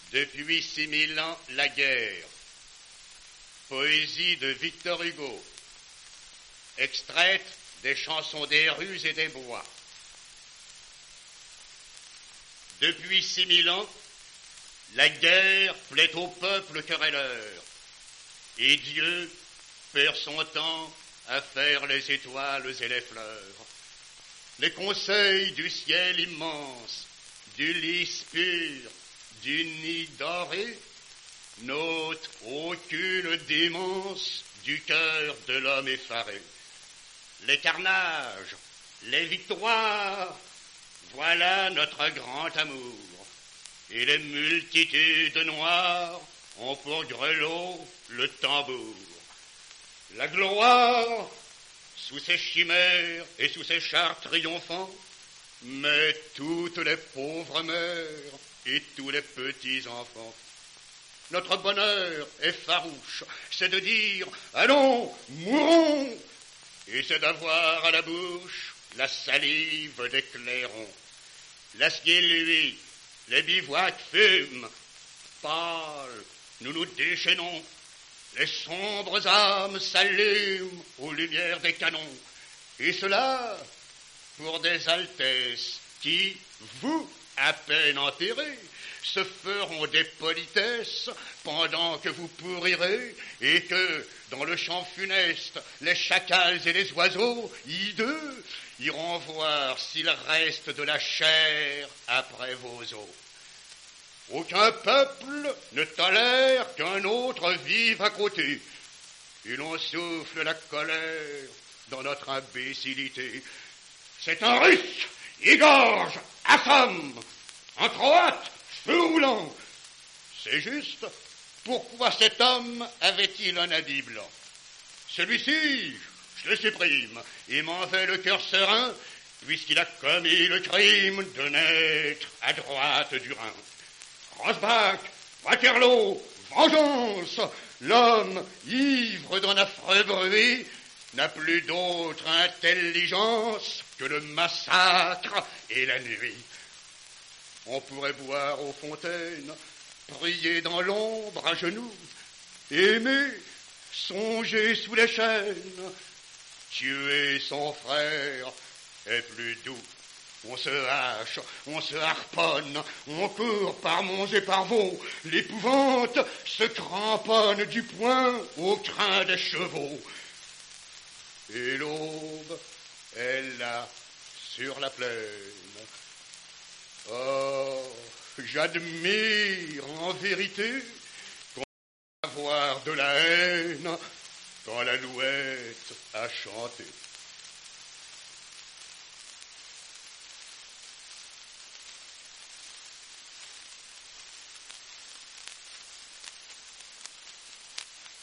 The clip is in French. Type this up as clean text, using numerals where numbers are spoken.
Depuis 6000 ans, la guerre. Poésie de Victor Hugo, extraite des chansons des rues et des bois. Depuis 6000 ans, la guerre plaît au peuple querelleur, et Dieu perd son temps à faire les étoiles et les fleurs. Les conseils du ciel immense, du lys pur, du nid doré, n'ôtent aucune démence du cœur de l'homme effaré. Les carnages, les victoires, voilà notre grand amour. Et les multitudes noires ont pour grelot le tambour. La gloire, sous ses chimères et sous ses chars triomphants, met toutes les pauvres mères et tous les petits enfants. Notre bonheur est farouche, c'est de dire « Allons, mourons !» et c'est d'avoir à la bouche la salive des clairons. L'acier luit, les bivouacs fument, pâles, nous nous déchaînons, les sombres âmes s'allument aux lumières des canons, et cela pour des altesses qui, vous, à peine enterrés, se feront des politesses pendant que vous pourrirez et que, dans le champ funeste, les chacals et les oiseaux, hideux, iront voir s'il reste de la chair après vos os. Aucun peuple ne tolère qu'un autre vive à côté, et l'on souffle la colère dans notre imbécilité. C'est un Russe, égorge, assomme, un Croate, feu roulant. C'est juste, pourquoi cet homme avait-il un habit blanc? Celui-ci, je le supprime, et m'en fait le cœur serein, puisqu'il a commis le crime de naître à droite du Rhin. Rosbach, Waterloo, vengeance, l'homme, ivre d'un affreux bruit, n'a plus d'autre intelligence que le massacre et la nuit. On pourrait boire aux fontaines, prier dans l'ombre à genoux, aimer, songer sous les chaînes, tuer son frère est plus doux. On se hache, on se harponne, on court par monts et par vaux, l'épouvante se cramponne du poing au crin des chevaux. Et l'aube est là, sur la plaine. Oh, j'admire en vérité qu'on puisse avoir de la haine quand l'alouette a chanté.